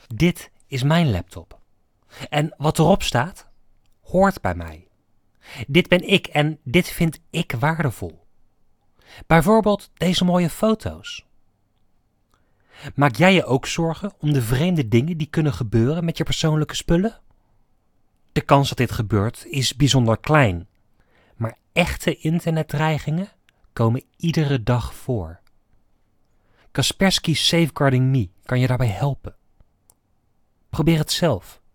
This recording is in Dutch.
Dit is mijn laptop. En wat erop staat, hoort bij mij. Dit ben ik en dit vind ik waardevol. Bijvoorbeeld deze mooie foto's. Maak jij je ook zorgen om de vreemde dingen die kunnen gebeuren met je persoonlijke spullen? De kans dat dit gebeurt is bijzonder klein, maar echte internetdreigingen komen iedere dag voor. Kaspersky's Safeguarding Me kan je daarbij helpen. Probeer het zelf.